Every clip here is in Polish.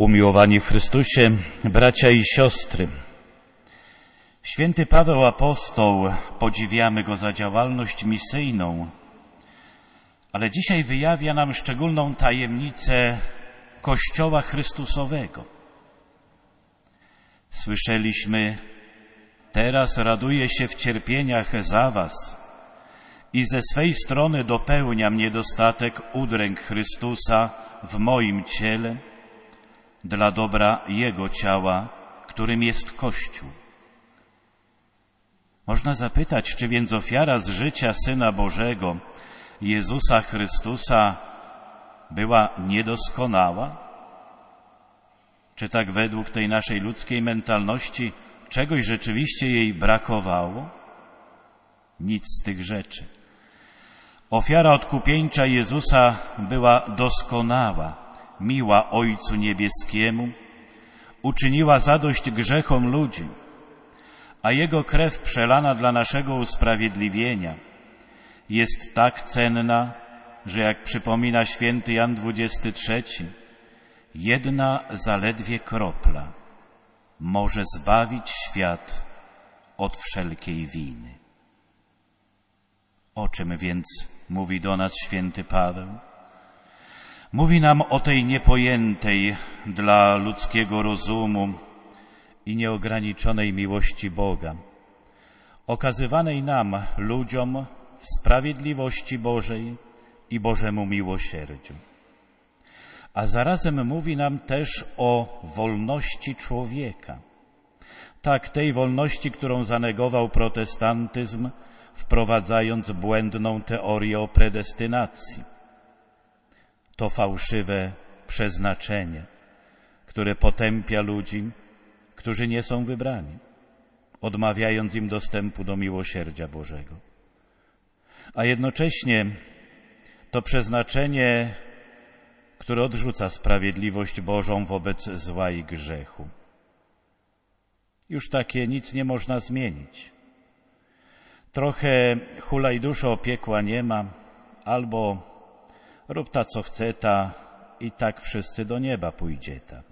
Umiłowani w Chrystusie, bracia i siostry, święty Paweł Apostoł, podziwiamy go za działalność misyjną, ale dzisiaj wyjawia nam szczególną tajemnicę Kościoła Chrystusowego. Słyszeliśmy: teraz raduję się w cierpieniach za was i ze swej strony dopełniam niedostatek udręk Chrystusa w moim ciele, dla dobra Jego ciała, którym jest Kościół. Można zapytać, czy więc ofiara z życia Syna Bożego, Jezusa Chrystusa, była niedoskonała? Czy tak według tej naszej ludzkiej mentalności czegoś rzeczywiście jej brakowało? Nic z tych rzeczy. Ofiara odkupieńcza Jezusa była doskonała, miła Ojcu Niebieskiemu, uczyniła zadość grzechom ludzi, a Jego krew przelana dla naszego usprawiedliwienia jest tak cenna, że jak przypomina święty Jan XXIII, jedna zaledwie kropla może zbawić świat od wszelkiej winy. O czym więc mówi do nas święty Paweł? Mówi nam o tej niepojętej dla ludzkiego rozumu i nieograniczonej miłości Boga, okazywanej nam, ludziom, w sprawiedliwości Bożej i Bożemu miłosierdziu. A zarazem mówi nam też o wolności człowieka. Tak, tej wolności, którą zanegował protestantyzm, wprowadzając błędną teorię o predestynacji. To fałszywe przeznaczenie, które potępia ludzi, którzy nie są wybrani, odmawiając im dostępu do miłosierdzia Bożego. A jednocześnie to przeznaczenie, które odrzuca sprawiedliwość Bożą wobec zła i grzechu. Już takie nic nie można zmienić. Trochę hulaj duszo, piekła nie ma, albo rób ta, co chce ta, i tak wszyscy do nieba pójdzie ta.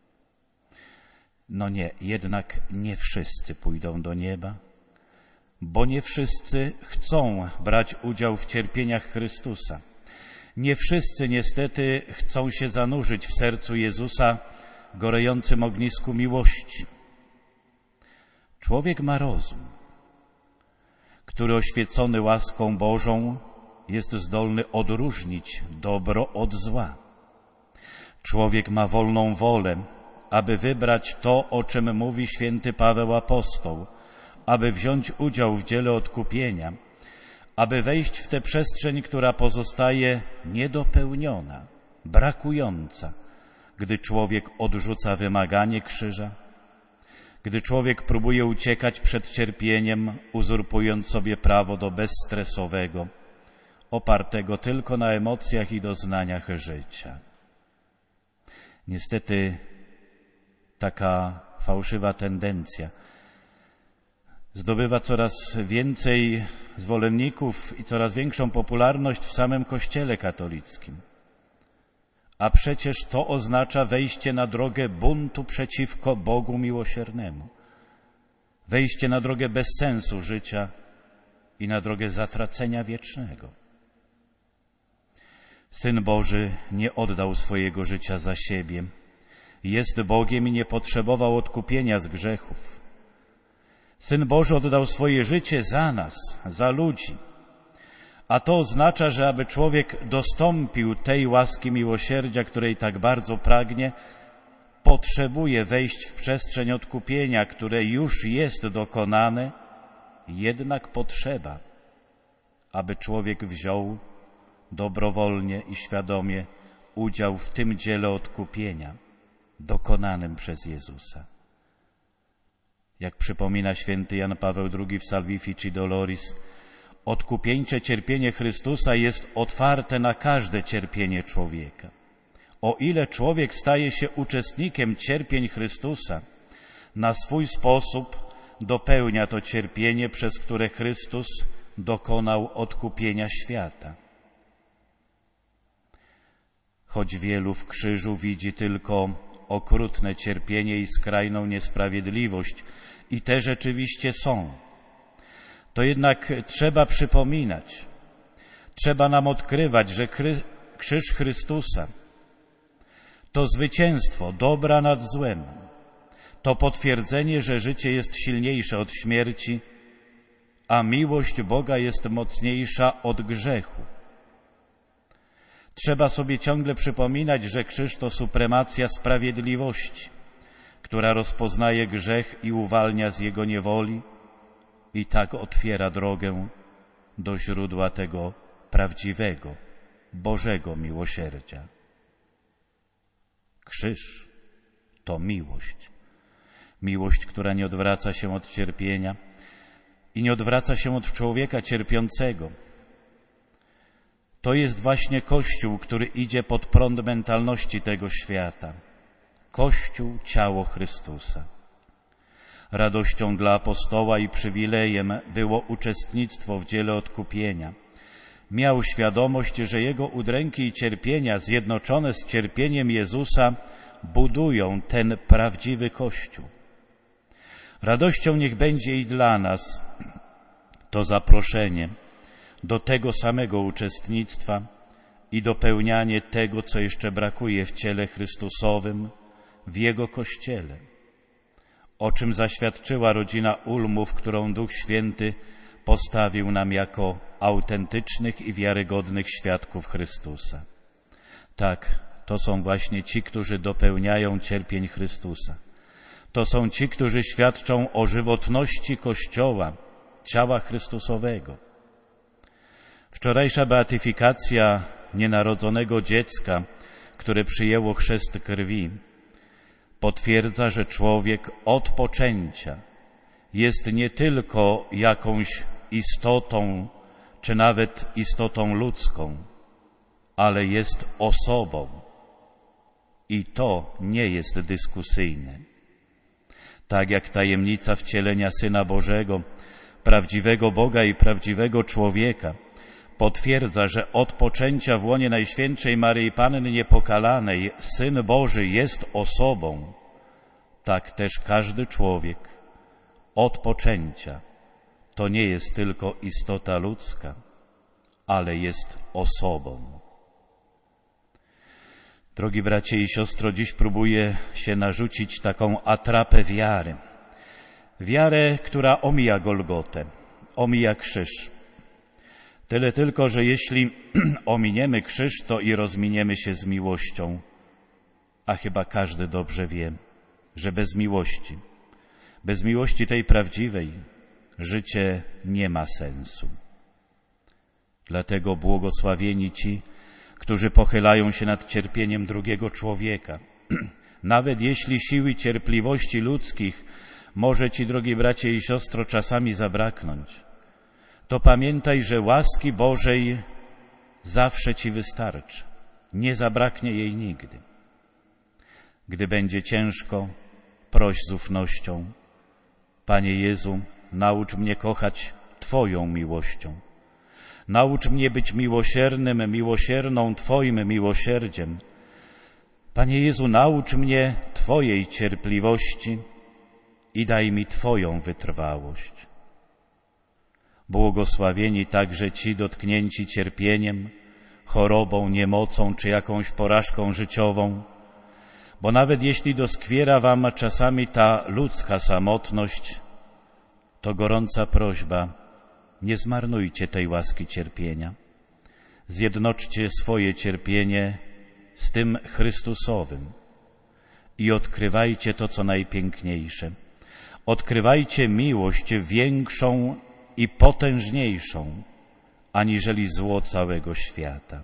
No nie, jednak nie wszyscy pójdą do nieba, bo nie wszyscy chcą brać udział w cierpieniach Chrystusa. Nie wszyscy niestety chcą się zanurzyć w sercu Jezusa, gorejącym ognisku miłości. Człowiek ma rozum, który oświecony łaską Bożą jest zdolny odróżnić dobro od zła. Człowiek ma wolną wolę, aby wybrać to, o czym mówi święty Paweł Apostoł, aby wziąć udział w dziele odkupienia, aby wejść w tę przestrzeń, która pozostaje niedopełniona, brakująca, gdy człowiek odrzuca wymaganie krzyża, gdy człowiek próbuje uciekać przed cierpieniem, uzurpując sobie prawo do bezstresowego, opartego tylko na emocjach i doznaniach życia. Niestety taka fałszywa tendencja zdobywa coraz więcej zwolenników i coraz większą popularność w samym Kościele katolickim. A przecież to oznacza wejście na drogę buntu przeciwko Bogu miłosiernemu, wejście na drogę bezsensu życia i na drogę zatracenia wiecznego. Syn Boży nie oddał swojego życia za siebie. Jest Bogiem i nie potrzebował odkupienia z grzechów. Syn Boży oddał swoje życie za nas, za ludzi. A to oznacza, że aby człowiek dostąpił tej łaski miłosierdzia, której tak bardzo pragnie, potrzebuje wejść w przestrzeń odkupienia, które już jest dokonane, jednak potrzeba, aby człowiek wziął dobrowolnie i świadomie udział w tym dziele odkupienia dokonanym przez Jezusa. Jak przypomina święty Jan Paweł II w Salvifici Doloris, odkupieńcze cierpienie Chrystusa jest otwarte na każde cierpienie człowieka. O ile człowiek staje się uczestnikiem cierpień Chrystusa, na swój sposób dopełnia to cierpienie, przez które Chrystus dokonał odkupienia świata. choć wielu w krzyżu widzi tylko okrutne cierpienie i skrajną niesprawiedliwość, i te rzeczywiście są, to jednak trzeba przypominać, trzeba nam odkrywać, że krzyż Chrystusa to zwycięstwo dobra nad złem, to potwierdzenie, że życie jest silniejsze od śmierci, a miłość Boga jest mocniejsza od grzechu. Trzeba sobie ciągle przypominać, że krzyż to supremacja sprawiedliwości, która rozpoznaje grzech i uwalnia z jego niewoli i tak otwiera drogę do źródła tego prawdziwego, Bożego miłosierdzia. Krzyż to miłość. Miłość, która nie odwraca się od cierpienia i nie odwraca się od człowieka cierpiącego. To jest właśnie Kościół, który idzie pod prąd mentalności tego świata. Kościół, ciało Chrystusa. Radością dla apostoła i przywilejem było uczestnictwo w dziele odkupienia. Miał świadomość, że jego udręki i cierpienia zjednoczone z cierpieniem Jezusa budują ten prawdziwy Kościół. Radością niech będzie i dla nas to zaproszenie do tego samego uczestnictwa i dopełnianie tego, co jeszcze brakuje w ciele Chrystusowym, w Jego Kościele, o czym zaświadczyła rodzina Ulmów, którą Duch Święty postawił nam jako autentycznych i wiarygodnych świadków Chrystusa. Tak, to są właśnie ci, którzy dopełniają cierpień Chrystusa. To są ci, którzy świadczą o żywotności Kościoła, ciała Chrystusowego. Wczorajsza beatyfikacja nienarodzonego dziecka, które przyjęło chrzest krwi, potwierdza, że człowiek od poczęcia jest nie tylko jakąś istotą, czy nawet istotą ludzką, ale jest osobą. I to nie jest dyskusyjne. Tak jak tajemnica wcielenia Syna Bożego, prawdziwego Boga i prawdziwego człowieka, potwierdza, że od poczęcia w łonie Najświętszej Maryi Panny Niepokalanej Syn Boży jest osobą, tak też każdy człowiek od poczęcia to nie jest tylko istota ludzka, ale jest osobą. Drogi bracie i siostro, dziś próbuję się narzucić taką atrapę wiary. Wiarę, która omija Golgotę, omija krzyż. Tyle tylko, że jeśli ominiemy krzyż, to i rozminiemy się z miłością. A chyba każdy dobrze wie, że bez miłości tej prawdziwej, życie nie ma sensu. Dlatego błogosławieni ci, którzy pochylają się nad cierpieniem drugiego człowieka. Nawet jeśli siły cierpliwości ludzkich może ci, drogi bracie i siostro, czasami zabraknąć, to pamiętaj, że łaski Bożej zawsze ci wystarczy. Nie zabraknie jej nigdy. Gdy będzie ciężko, proś z ufnością: Panie Jezu, naucz mnie kochać Twoją miłością. Naucz mnie być miłosiernym, miłosierną Twoim miłosierdziem. Panie Jezu, naucz mnie Twojej cierpliwości i daj mi Twoją wytrwałość. Błogosławieni także ci dotknięci cierpieniem, chorobą, niemocą czy jakąś porażką życiową, bo nawet jeśli doskwiera wam czasami ta ludzka samotność, to gorąca prośba: nie zmarnujcie tej łaski cierpienia. Zjednoczcie swoje cierpienie z tym Chrystusowym i odkrywajcie to, co najpiękniejsze. Odkrywajcie miłość większą i potężniejszą aniżeli zło całego świata.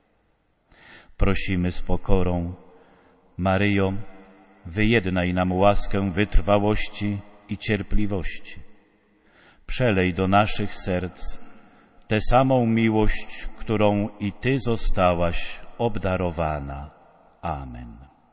Prosimy z pokorą: Maryjo, wyjednaj nam łaskę wytrwałości i cierpliwości. Przelej do naszych serc tę samą miłość, którą i Ty zostałaś obdarowana. Amen.